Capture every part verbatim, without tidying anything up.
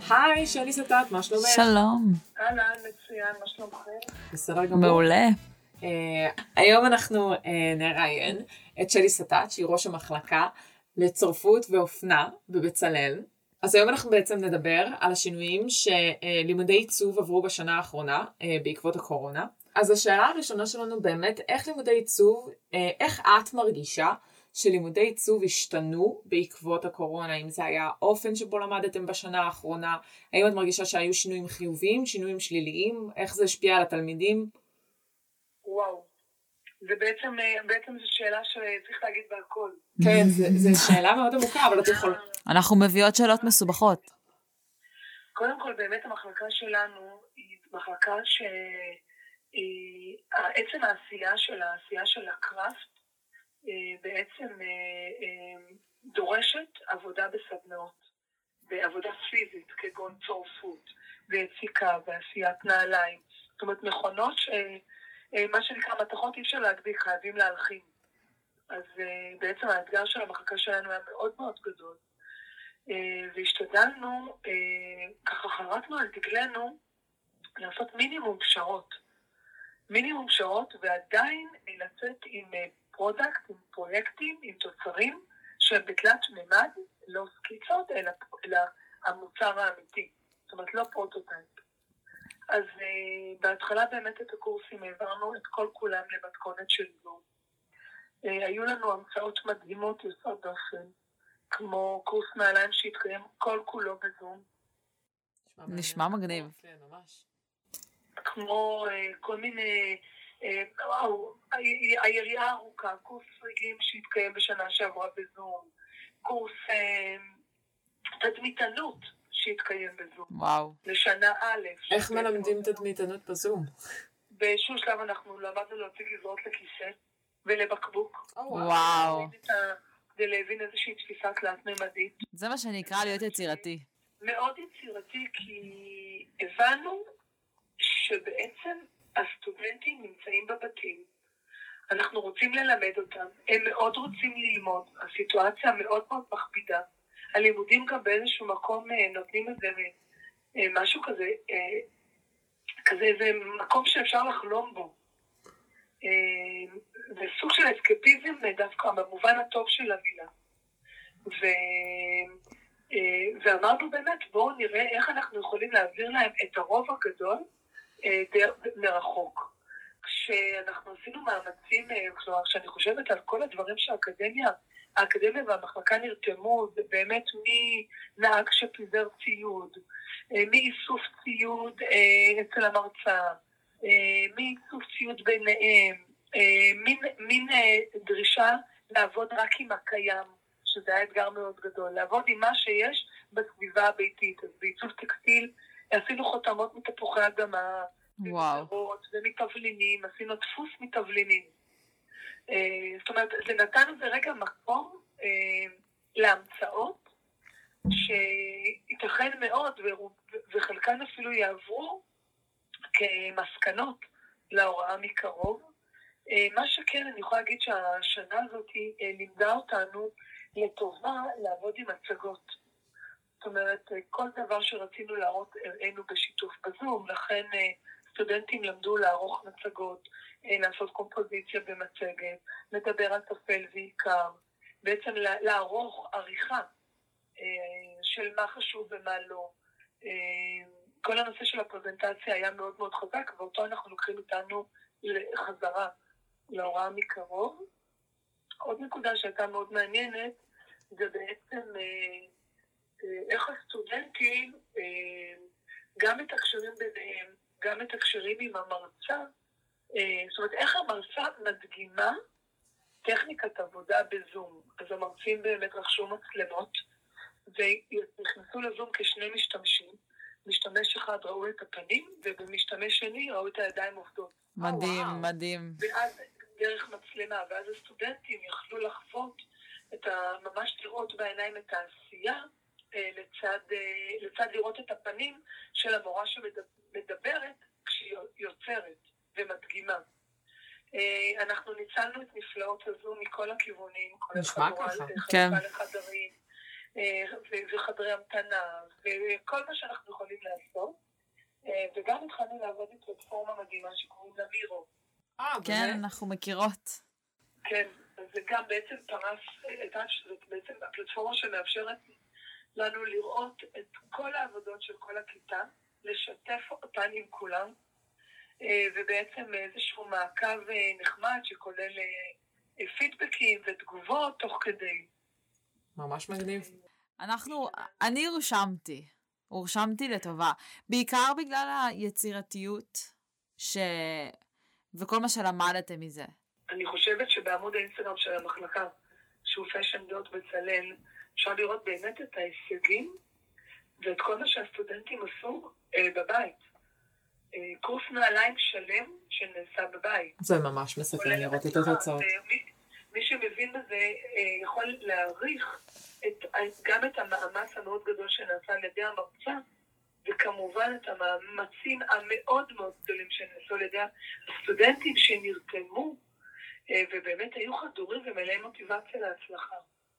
היי, שלי סטט, מה שלומך? שלום. אהלן, מצוין, מה שלומכם? בסדר גמור. מעולה. Uh, היום אנחנו uh, נראיין את שלי סטט, שהיא ראש המחלקה לצורפות ואופנה בבצלאל. אז היום אנחנו בעצם נדבר על השינויים שלימודי עיצוב עברו בשנה האחרונה uh, בעקבות הקורונה. אז השאלה הראשונה שלנו באמת, איך לימודי עיצוב, uh, איך את מרגישה שלימודי עיצוב השתנו בעקבות הקורונה? אם זה היה האופן שבו למדתם בשנה האחרונה, האם את מרגישה שהיו שינויים חיוביים, שינויים שליליים, איך זה השפיע על התלמידים? וואו, זה בעצם, בעצם זו שאלה שצריך להגיד בהכל. כן, זו שאלה מאוד עמוקה, אבל את יכולה. אנחנו מביאות שאלות מסובכות. קודם כל, באמת המחלקה שלנו היא מחלקה שעצם העשייה של העשייה של הקראפט, בעצם דורשת עבודה בסדנאות, בעבודה פיזית, כגון צורפות, ויציקה, ועשיית נעליים. זאת אומרת, מכונות ש... מה שנקרא, מתכות אי אפשר להגדיל, חייבים להלחים. אז בעצם האתגר של המחלקה שלנו היה מאוד מאוד גדול. והשתדלנו, ככה חרטנו על דגלנו, לעשות מינימום פשרות. מינימום פשרות, ועדיין לצאת עם פרודקט, עם פרויקטים, עם תוצרים, שהם בתלת ממד, לא סקיצות, אלא, אלא המוצר האמיתי. זאת אומרת, לא פרוטוטייפ. אז uh, בהתחלה באמת את הקורסים העברנו את כל כולם למתכונת של זום. Uh, היו לנו המצאות מדהימות יוצאות דופן, כמו קורס נעליים שהתקיים כל כולו בזום. נשמע מגניב. כן, ממש. כמו uh, כל מיני, uh, וואו, היריעה הארוכה, קורס רגעים שהתקיים בשנה שעברה בזום, קורס uh, תדמיתנות, שהתקיים בזום. וואו. לשנה א'. איך מלמדים תדמיתנות בזום? באיזשהו שלב אנחנו למדנו להוציא גזרות לכיסא ולבקבוק. וואו. כדי להבין איזושהי תפיסה תלת-ממדית. זה מה שנקרא להיות יצירתי. מאוד יצירתי, כי הבנו שבעצם הסטודנטים נמצאים בבתים. אנחנו רוצים ללמד אותם. הם מאוד רוצים ללמוד. הסיטואציה מאוד מאוד מכבידה. הלימודים גם באיזשהו מקום נותנים איזה משהו כזה, כזה איזה מקום שאפשר לחלום בו. זה סוג של אסקפיזם דווקא במובן הטוב של המילה. ו... ואמרנו באמת, בואו נראה איך אנחנו יכולים להעביר להם את הרוב הגדול מרחוק. כשאנחנו עשינו מאמצים, כשאני חושבת על כל הדברים שהאקדמיה, האקדמיה והמחלקה נרתמו, זה באמת מנהג שפיזר ציוד, מאיסוף ציוד אצל המרצה, מאיסוף ציוד ביניהם, מין, מין דרישה לעבוד רק עם הקיים, שזה היה אתגר מאוד גדול, לעבוד עם מה שיש בסביבה הביתית. אז בעיצוב טקסטיל עשינו חותמות מתפוחי אדמה, ומפירות ומתבלינים, עשינו דפוס מתבלינים. זאת אומרת, זה נתן איזה רגע מקום להמצאות שייתכן מאוד, וחלקן אפילו יעברו כמסקנות להוראה מקרוב. מה שכן, אני יכולה להגיד שהשנה הזאת לימדה אותנו לטובה לעבוד עם הצגות. זאת אומרת, כל דבר שרצינו להראות הראינו בשיתוף בזום, לכן סטודנטים למדו לערוך מצגות, לעשות קומפוזיציה במצגת, לדבר על תפל ועיקר, בעצם לערוך עריכה של מה חשוב ומה לא. כל הנושא של הפרזנטציה היה מאוד מאוד חזק, ואותו אנחנו לוקחים איתנו לחזרה להוראה מקרוב. עוד נקודה שהייתה מאוד מעניינת, זה בעצם איך הסטודנטים גם מתקשרים ביניהם, גם מתקשרים עם המרצה, זאת אומרת, איך המרצה מדגימה טכניקת עבודה בזום. אז המרצים באמת רכשו מצלמות, ונכנסו לזום כשני משתמשים. משתמש אחד ראו את הפנים, ובמשתמש שני ראו את הידיים עובדות. מדהים, oh, wow. מדהים. ואז דרך מצלמה, ואז הסטודנטים יכלו לחוות את ה... ממש לראות בעיניים את העשייה, לצד, לצד לראות את הפנים של המורה שמדברת כשהיא יוצרת ומדגימה. אנחנו ניצלנו את נפלאות הזו מכל הכיוונים, כל נשמע ככה. כן. לחדרים, וחדרי המתנה, וכל מה שאנחנו יכולים לעשות. וגם התחלנו לעבוד עם פלטפורמה מדהימה שקוראים לה מירו. כן, אנחנו מכירות. כן, זה גם בעצם פרס, זאת בעצם הפלטפורמה שמאפשרת לנו לראות את כל העבודות של כל הכיתה, לשתף אותן עם כולם, ובעצם איזשהו מעקב נחמד שכולל פידבקים ותגובות תוך כדי. ממש מגניב. אנחנו, אני הורשמתי, הורשמתי לטובה, בעיקר בגלל היצירתיות ש... וכל מה שלמדתם מזה. אני חושבת שבעמוד האינסטגרם של המחלקה, שהוא פשן דוט בצלאל, אפשר לראות באמת את ההישגים ואת כל מה שהסטודנטים עשו אה, בבית. אה, קורס נעליים שלם שנעשה בבית. זה ממש מסכן לראות את התוצאות. מי, מי שמבין בזה אה, יכול להעריך את, גם את המאמץ המאוד גדול שנעשה על ידי המרצה, וכמובן את המאמצים המאוד מאוד גדולים שנעשו על ידי הסטודנטים שנרתמו, ובאמת היו חדורים ומלאי מוטיבציה להצלחה.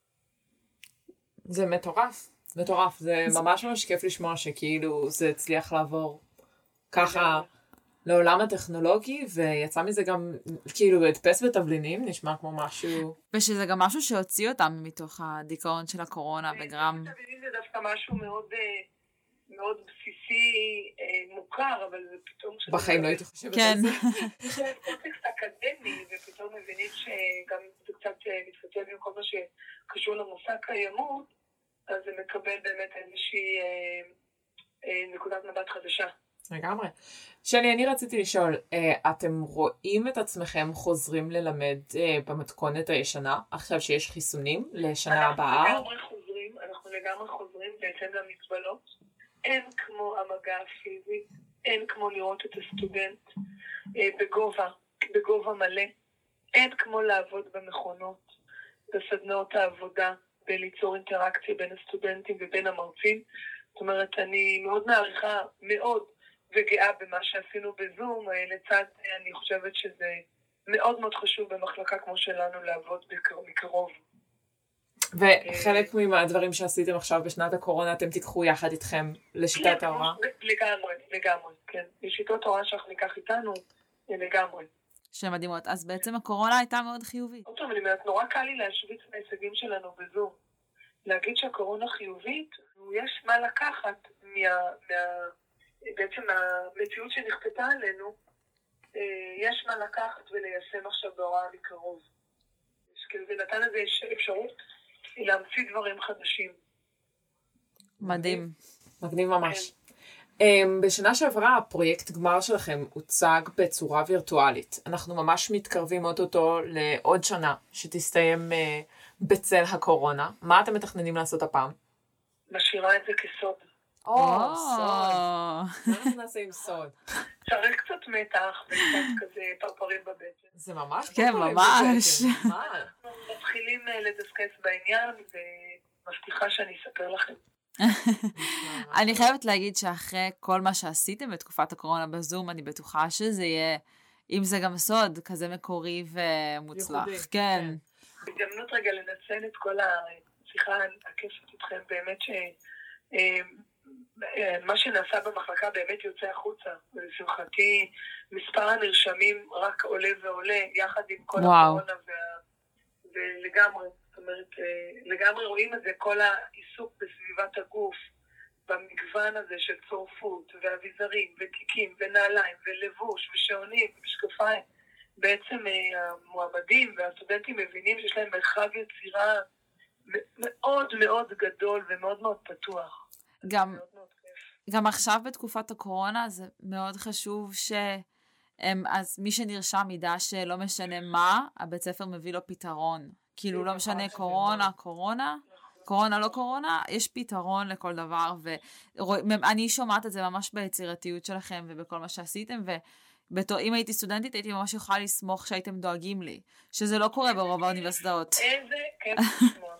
זה מטורף, מטורף. זה ממש ממש כיף לשמוע שכאילו זה הצליח לעבור ככה לעולם הטכנולוגי, ויצא מזה גם כאילו הדפס בתבלינים, נשמע כמו משהו... ושזה גם משהו שהוציא אותם מתוך הדיכאון של הקורונה וגרם... תבלינים זה דווקא משהו מאוד... מאוד בסיסי, מוכר, אבל זה פתאום... בחיים לא הייתי חושבת כן. על זה. זה קונטקסט אקדמי, ופתאום מבינים שגם זה קצת מתכתב עם כל מה שקשור למושג קיימות, אז זה מקבל באמת איזושהי נקודת מבט חדשה. לגמרי. שלי, אני רציתי לשאול, אתם רואים את עצמכם חוזרים ללמד במתכונת הישנה, עכשיו שיש חיסונים לשנה הבאה? אנחנו לגמרי חוזרים, אנחנו לגמרי חוזרים בהתאם למגבלות. אין כמו המגע הפיזי, אין כמו לראות את הסטודנט אה, בגובה, בגובה מלא. אין כמו לעבוד במכונות, בסדנאות העבודה, בליצור אינטראקציה בין הסטודנטים ובין המרצים. זאת אומרת, אני מאוד מעריכה, מאוד, וגאה במה שעשינו בזום. אה, לצד, אה, אני חושבת שזה מאוד מאוד חשוב במחלקה כמו שלנו לעבוד מקרוב. וחלק מהדברים שעשיתם עכשיו בשנת הקורונה, אתם תיקחו יחד איתכם לשיטת ההוראה? לגמרי, לגמרי, כן. לשיטות ההוראה שאנחנו ניקח איתנו, לגמרי. שמדהימות. אז בעצם הקורונה הייתה מאוד חיובית. טוב, אני אומרת, נורא קל לי להשוויץ מההישגים שלנו בזום. להגיד שהקורונה חיובית, יש מה לקחת מה, מה, בעצם מהמציאות שנכפתה עלינו, יש מה לקחת וליישם עכשיו בהוראה מקרוב. כאילו זה נתן לזה אפשרות להמציא דברים חדשים. מדהים. מגניב ממש. בשנה שעברה הפרויקט גמר שלכם הוצג בצורה וירטואלית. אנחנו ממש מתקרבים עוד אותו לעוד שנה שתסתיים בצל הקורונה. מה אתם מתכננים לעשות הפעם? משאירה את זה כסוד. או, סוד. מה אנחנו נעשה עם סוד? צריך קצת מתח וקצת כזה פרפרים בבטן. זה ממש כן, ממש. אנחנו מתחילים לדסקס בעניין ומבטיחה שאני אספר לכם. אני חייבת להגיד שאחרי כל מה שעשיתם בתקופת הקורונה בזום, אני בטוחה שזה יהיה, אם זה גם סוד, כזה מקורי ומוצלח. כן. הזדמנות רגע לנצל את כל השיחה הכיפת איתכם, באמת ש... מה שנעשה במחלקה באמת יוצא החוצה, ולשמחתי מספר הנרשמים רק עולה ועולה, יחד עם כל הקורונה, ולגמרי, זאת אומרת, לגמרי רואים את זה, כל העיסוק בסביבת הגוף, במגוון הזה של צורפות, ואביזרים, ותיקים, ונעליים, ולבוש, ושעונים, ומשקפיים, בעצם המועמדים והסטודנטים מבינים שיש להם מרחב יצירה מאוד מאוד גדול ומאוד מאוד פתוח. גם, גם עכשיו בתקופת הקורונה זה מאוד חשוב שהם, אז מי שנרשם ידע שלא משנה מה, הבית ספר מביא לו פתרון. כאילו לא משנה קורונה, קורונה, קורונה לא קורונה, יש פתרון לכל דבר, ואני שומעת את זה ממש ביצירתיות שלכם ובכל מה שעשיתם, ואם הייתי סטודנטית הייתי ממש יכולה לסמוך שהייתם דואגים לי, שזה לא קורה ברוב האוניברסיטאות. איזה כיף לשמוע.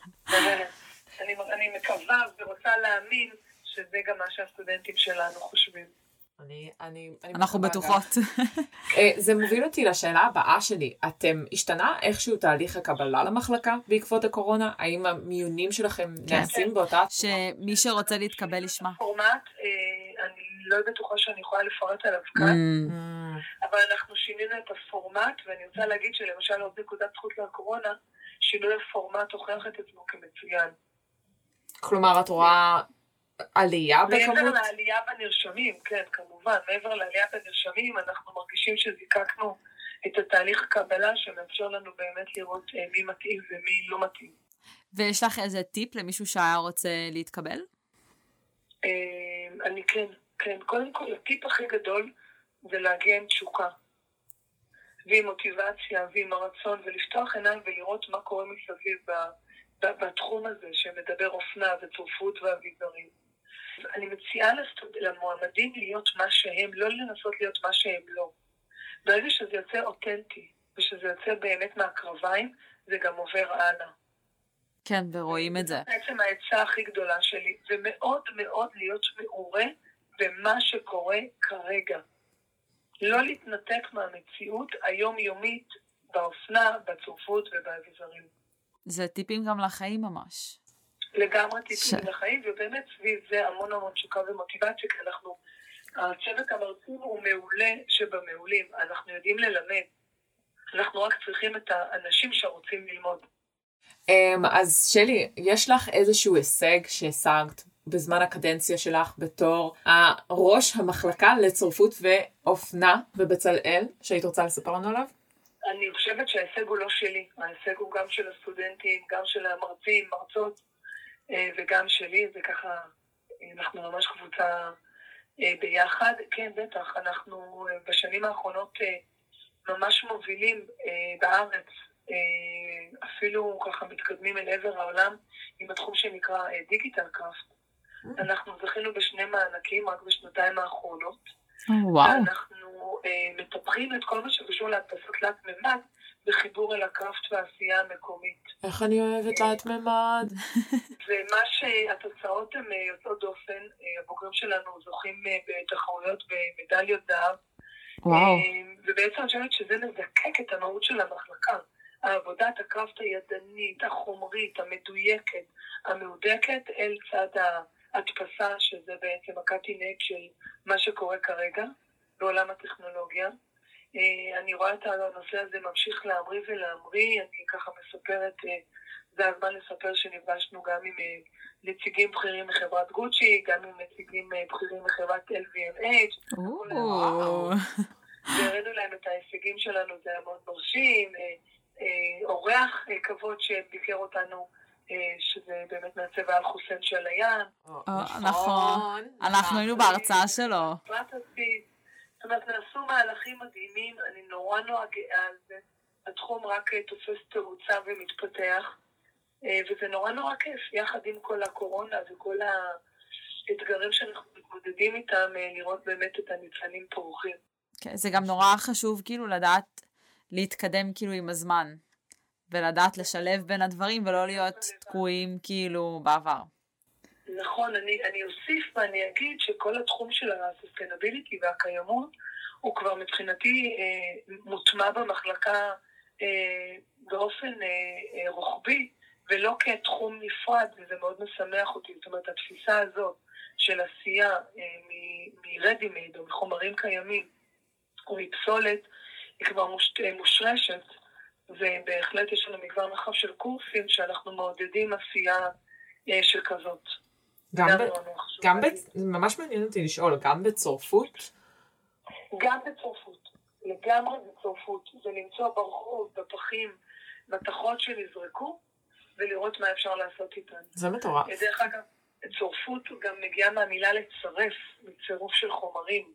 אני מקווה ורוצה להאמין שזה גם מה שהסטודנטים שלנו חושבים. אני, אני, אני אנחנו בטוחות. זה מוביל אותי לשאלה הבאה שלי. אתם השתנה איכשהו תהליך הקבלה למחלקה בעקבות הקורונה? האם המיונים שלכם נעשים באותה צורה? שמי שרוצה להתקבל ישמע. פורמט, אני לא בטוחה שאני יכולה לפרט עליו כאן, אבל אנחנו שינינו את הפורמט, ואני רוצה להגיד שלמשל עוד נקודת זכות לקורונה, שינוי הפורמט הוכיח את עצמו כמצוין. כלומר, את רואה עלייה בכמות? מעבר לעלייה בנרשמים, כן, כמובן, מעבר לעלייה בנרשמים, אנחנו מרגישים שזיקקנו את התהליך הקבלה, שמאפשר לנו באמת לראות מי מתאים ומי לא מתאים. ויש לך איזה טיפ למישהו שהיה רוצה להתקבל? אני כן, כן. קודם כל, הטיפ הכי גדול זה להגיע עם תשוקה, ועם מוטיבציה, ועם הרצון, ולפתוח עיניים ולראות מה קורה מסביב בתחום הזה, שמדבר אופנה וצורפות ואביזרים. אני מציעה למועמדים להיות מה שהם, לא לנסות להיות מה שהם לא. ברגע שזה יוצא אותנטי, ושזה יוצא באמת מהקרביים, זה גם עובר הלאה. כן, ורואים את זה. זה בעצם העצה הכי גדולה שלי, ומאוד מאוד להיות מעורה במה שקורה כרגע. לא להתנתק מהמציאות היומיומית באופנה, בצורפות ובאביזרים. זה טיפים גם לחיים ממש. לגמרי טיפים ש... לחיים, ובאמת סביב זה המון המון תשוקה ומוטיבציה, כי אנחנו, הצוות המרצים הוא מעולה שבמעולים, אנחנו יודעים ללמד, אנחנו רק צריכים את האנשים שרוצים ללמוד. אז שלי, יש לך איזשהו הישג שהשגת בזמן הקדנציה שלך בתור הראש המחלקה לצורפות ואופנה בבצלאל, שהיית רוצה לספר לנו עליו? אני חושבת שההישג הוא לא שלי, ההישג הוא גם של הסטודנטים, גם של המרצים, מרצות, וגם שלי, זה ככה, אנחנו ממש קבוצה ביחד. כן, בטח, אנחנו בשנים האחרונות ממש מובילים בארץ, אפילו ככה מתקדמים אל עבר העולם עם התחום שנקרא דיגיטל קראפט. אנחנו זכינו בשני מענקים רק בשנתיים האחרונות. וואו. אנחנו מטפחים את כל מה שקשור להדפסות תלת ממד בחיבור אל הקראפט והעשייה המקומית. איך אני אוהבת תלת ממד. ומה שהתוצאות הן יוצאות דופן, הבוגרים שלנו זוכים בתחרויות במדליות זהב. וואו. ובעצם אני חושבת שזה מזקק את המהות של המחלקה. העבודת הקראפט הידנית, החומרית, המדויקת, המהודקת, אל צד ההדפסה, שזה בעצם הקאטינג של מה שקורה כרגע בעולם הטכנולוגיה. אני רואה את הנושא הזה ממשיך להמריא ולהמריא, אני ככה מספרת, זה הזמן לספר שנפגשנו גם עם נציגים בכירים מחברת גוצ'י, גם עם נציגים בכירים מחברת אל וי אם אייץ'. וואו. והראינו להם את ההישגים שלנו, זה היה מאוד מרשים, אורח כבוד שביקר אותנו, שזה באמת מעצב על חוסן של הים. נכון, אנחנו היינו בהרצאה שלו. זאת אומרת, נעשו מהלכים מדהימים, אני נורא נורא גאה על זה. התחום רק תופס תאוצה ומתפתח, וזה נורא נורא כיף, יחד עם כל הקורונה וכל האתגרים שאנחנו מתמודדים איתם, לראות באמת את הניצנים פורחים. כן, זה גם נורא חשוב כאילו לדעת להתקדם כאילו עם הזמן, ולדעת לשלב בין הדברים ולא להיות תקועים כאילו בעבר. נכון, אני, אני אוסיף ואני אגיד שכל התחום של הסוסטיינביליטי והקיימות הוא כבר מבחינתי אה, מוטמע במחלקה אה, באופן אה, אה, רוחבי ולא כתחום נפרד, וזה מאוד משמח אותי. זאת אומרת, התפיסה הזאת של עשייה מ-ready-made או מחומרים קיימים או מפסולת היא כבר מוש, מושרשת, ובהחלט יש לנו מגוון רחב של קורסים שאנחנו מעודדים עשייה אה, שכזאת. גם, ב... גם ב... ממש מעניין אותי לשאול, גם בצורפות? גם בצורפות, לגמרי בצורפות. זה למצוא ברחוב, בפחים, מתכות שנזרקו, ולראות מה אפשר לעשות איתן. זה מטורף. דרך אגב, צורפות גם מגיעה מהמילה לצרף, מצירוף של חומרים.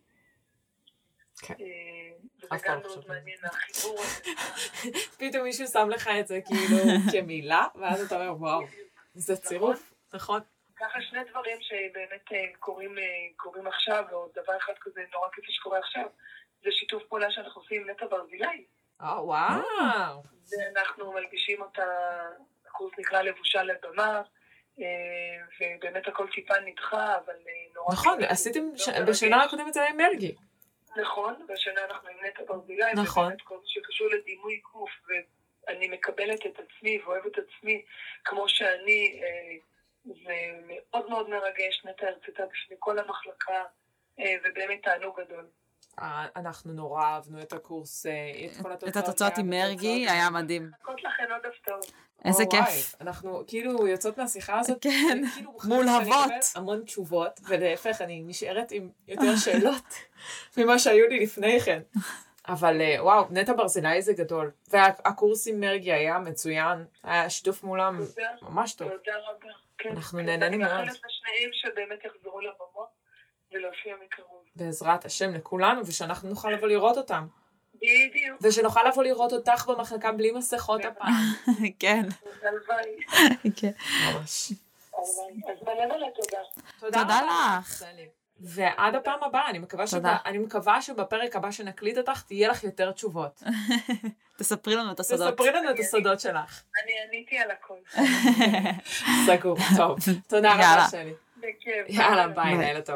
כן. וזה גם מאוד מעניין, החיבור הזה. פתאום מישהו שם לך את זה כאילו כמילה, ואז אתה אומר, וואו, זה צירוף, נכון? ככה שני דברים שבאמת קורים, קורים עכשיו, או דבר אחד כזה נורא כפי שקורה עכשיו, זה שיתוף פעולה שאנחנו עושים עם נטע ברזילי. אה, וואו. ואנחנו מלבישים אותה, הקורס נקרא לבושה לבמה, ובאמת הכל טיפה נדחה, אבל נורא... נכון, עשיתם בשנה הקודמת על מרגי. נכון, בשנה אנחנו עם נטע ברזילי, נכון. ובאמת כל מה שקשור לדימוי גוף, ואני מקבלת את עצמי ואוהבת את עצמי כמו שאני, זה מאוד מאוד מרגש, נטע הרצתה בפני כל המחלקה, ובאמת תענוג גדול. אנחנו נורא אהבנו את הקורס, את התוצאות עם מרגי, היה מדהים. חכות לכן עוד הפתעות. איזה כיף. אנחנו כאילו יוצאות מהשיחה הזאת, כן, מולהבות. המון תשובות, ולהפך אני נשארת עם יותר שאלות ממה שהיו לי לפני כן. אבל וואו, נטע ברזילי זה גדול. והקורס עם מרגי היה מצוין, היה שיתוף מולם ממש טוב. תודה רבה. אנחנו נהנים מאוד. אני מאחלת לשניהם שבאמת יחזרו לבמות ולהופיע מקרוב. בעזרת השם לכולנו, ושאנחנו נוכל לבוא לראות אותם. בדיוק. ושנוכל לבוא לראות אותך במחלקה בלי מסכות הפעם. כן. הלוואי. כן. ממש. אז מלא מלא תודה. תודה לך. ועד הפעם הבאה, אני מקווה, שבא, אני מקווה שבפרק הבא שנקליט אותך, תהיה לך יותר תשובות. תספרי לנו את הסודות. תספרי לנו את הסודות שלך. אני עניתי על הכל. סגור, טוב. תודה רבה שלי. בכיף. יאללה, ביי, לילה טוב.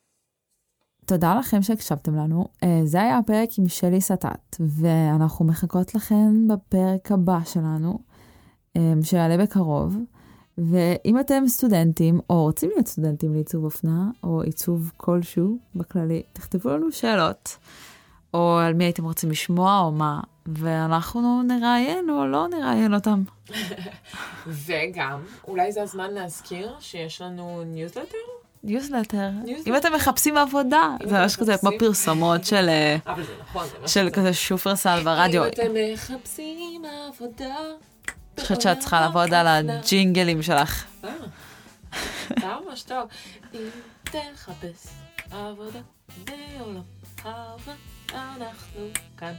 תודה לכם שהקשבתם לנו. זה היה הפרק עם שלי סטט, ואנחנו מחכות לכם בפרק הבא שלנו, שיעלה בקרוב. ואם אתם סטודנטים, או רוצים להיות סטודנטים לעיצוב אופנה, או עיצוב כלשהו בכללי, תכתבו לנו שאלות, או על מי הייתם רוצים לשמוע, או מה, ואנחנו נראיין או לא נראיין אותם. וגם, אולי זה הזמן להזכיר שיש לנו ניוזלטר? ניוזלטר. אם אתם מחפשים עבודה, זה ממש כזה כמו פרסומות של... אבל זה נכון, זה של כזה שופרסל ברדיו. אם אתם מחפשים עבודה... אני חושבת שאת צריכה לעבוד על הג'ינגלים שלך. אה, זה ממש טוב. אם תחפש עבודה בעולם העבודה, אנחנו כאן.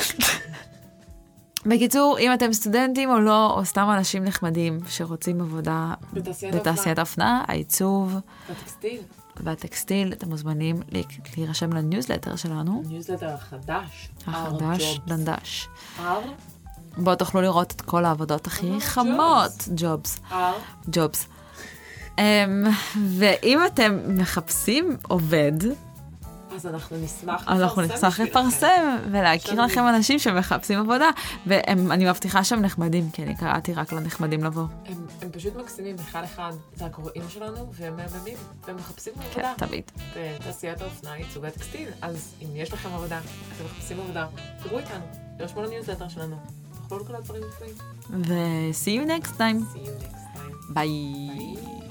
בקיצור, אם אתם סטודנטים או לא, או סתם אנשים נחמדים שרוצים עבודה בתעשיית אופנה, העיצוב והטקסטיל, והטקסטיל, אתם מוזמנים להירשם לניוזלטר שלנו. ניוזלטר החדש. החדש, דנדש. אר? בואו תוכלו לראות את כל העבודות הכי חמות. ג'ובס. ג'ובס. ואם אתם מחפשים עובד, אז אנחנו נשמח אנחנו נשמח לפרסם ולהכיר לכם אנשים שמחפשים עבודה. ואני מבטיחה שהם נחמדים, כי אני קראתי רק לנחמדים לבוא. הם פשוט מקסימים, אחד אחד. זה הקוראים שלנו, והם מהממים, והם מחפשים עבודה. כן, תמיד. בתעשיית האופנה, עיצוב וטקסטיל. אז אם יש לכם עבודה, אתם מחפשים עבודה, דברו איתנו, תרשמו לניוזלטר שלנו. תוכלו לכל הדברים לפעמים. ו- see you next time. See you next time. Bye. Bye.